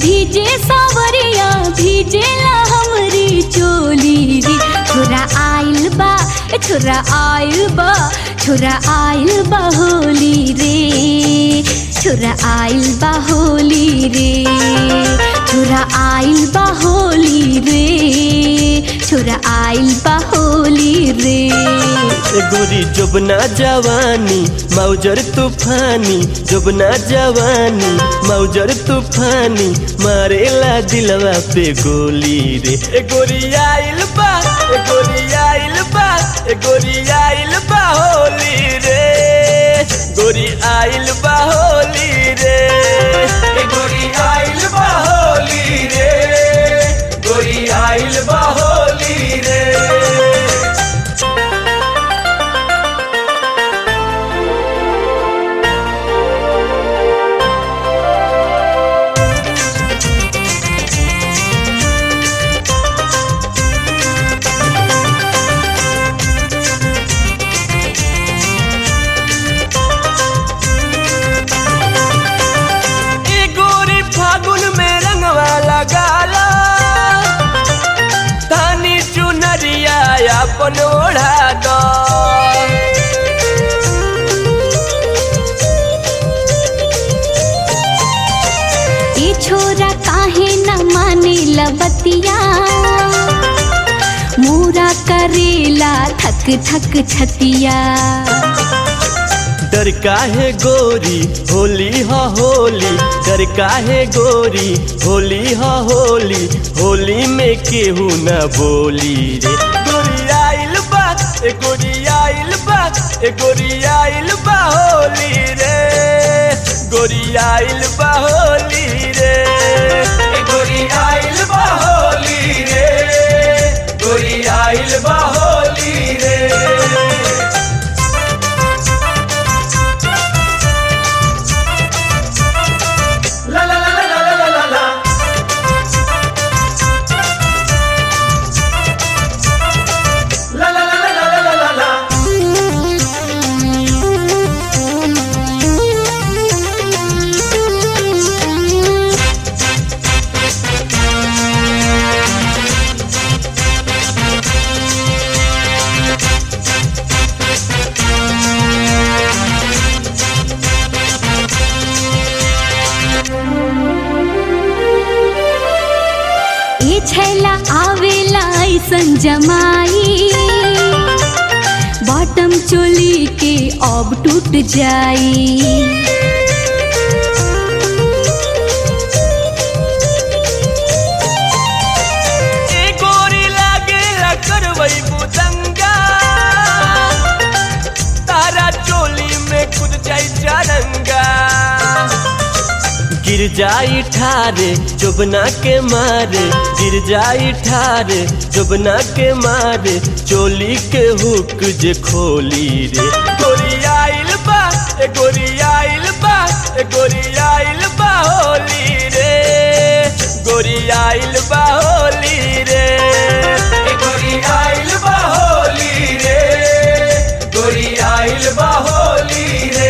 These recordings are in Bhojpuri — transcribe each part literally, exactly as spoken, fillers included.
भीजे सावरिया भीजेला हमरी चोली रे। छोरा आइल बा छोरा आइल बा छोरा आइल बा होली रे। छोरा आइल बा होली रे। छोरा आइल बा होली रे। छोरा आइल बा होली रे। गोरी जोबना जवानी मौजर तूफानी जोबना जवानी मौजर तूफानी मारेला दिलवा पे गोली रे। ए गोरी आइल बा ए गोरी आइल बा ए गोरी आइल बा होली रे। गोरी आइल बा होली रे। ए गोरी आइल बा होली रे। गोरी आइल बा होली रे। अपन ओढ़ा दो ये छोरा काहे न माने लबतिया मोरा करेला थक थक छतिया। डर काहे गोरी होली हा होली डर काहे गोरी होली हा होली होली में केहू न बोली रे। गोरी आइल बा ए गोरी आइल बा ए गोरी आइल बा होली रे। गोरी आइल बा होली रे। ए गोरी आइल बा होली रे। गोरी आइल बा होली रे। छैला आवेला ऐसन जमाई बॉटम चोली के अब टूट जाई। ए गोरी लागेला करवई बुदंगा तारा चोली में कूद जाई चारंगा। गिर जाई ठारे जोबना के मारे गिर जाई ठारे जोबना के मारे चोली के हुक जे खोली रे। गोरी आइल बा ए गोरी आइल बा ए गोरी आइल बा होली रे। गोरी आइल बा होली रे। ए गोरी आइल बा होली रे। गोरी आइल बा होली रे।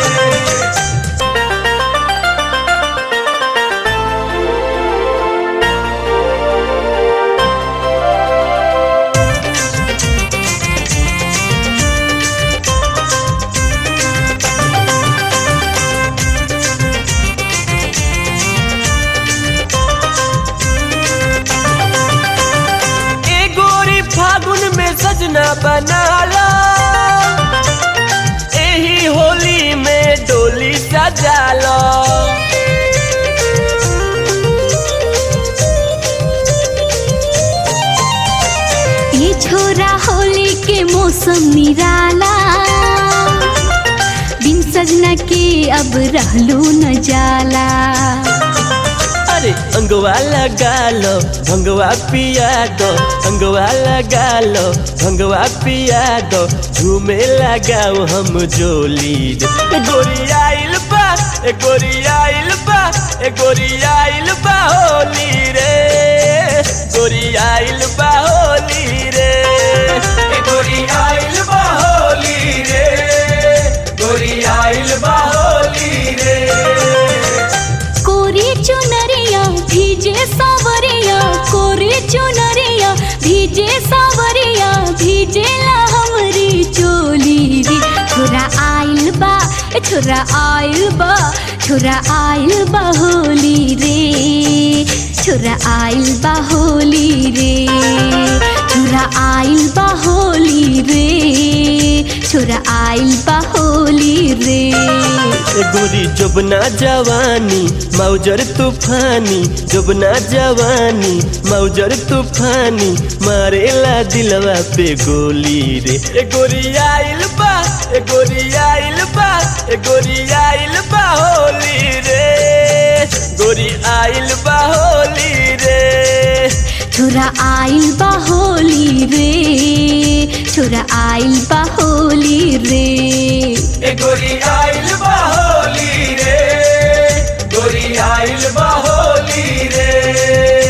सजना बनाला एही होली में डोली सजाला। ये छोरा होली के मौसम निराला बिन सजना के अब रहलू न जाला। अरे अंगवा लगा लो भंगवा पिया दो अंगवा लगा लो भंगवा पिया दो झूमे लगाओ हम जोली रे। गोरी आइल बा ए गोरी आइल बा ए गोरी आइल बा होली रे। गोरी आइल बा होली रे। ए गोरी आइल बा होली रे। गोरी आइल बा होली रे। कोरी चुनरिया भीजे सावरिया भीजेला हमरी चोली रे छोरा आइल बा छोरा आइल बा छोरा आइल बा होली रे छोरा आइल बा होली रे छोरा आइल बा होली रे छोरा आइल बा होली रे गोरी जोबना जवानी मौजर तूफानी जोबना जवानी मौजर तूफानी मारेला दिलवा पे गोली रे ए गोरी आइल बा ए गोरी आइल बा ए गोरी आइल बा होली रे गोरी आइल बा होली रे छोरा आइल बा होली रे छोरा आइल बा होली रे ए गोरी आइल बा होली रे गोरी आइल बा होली रे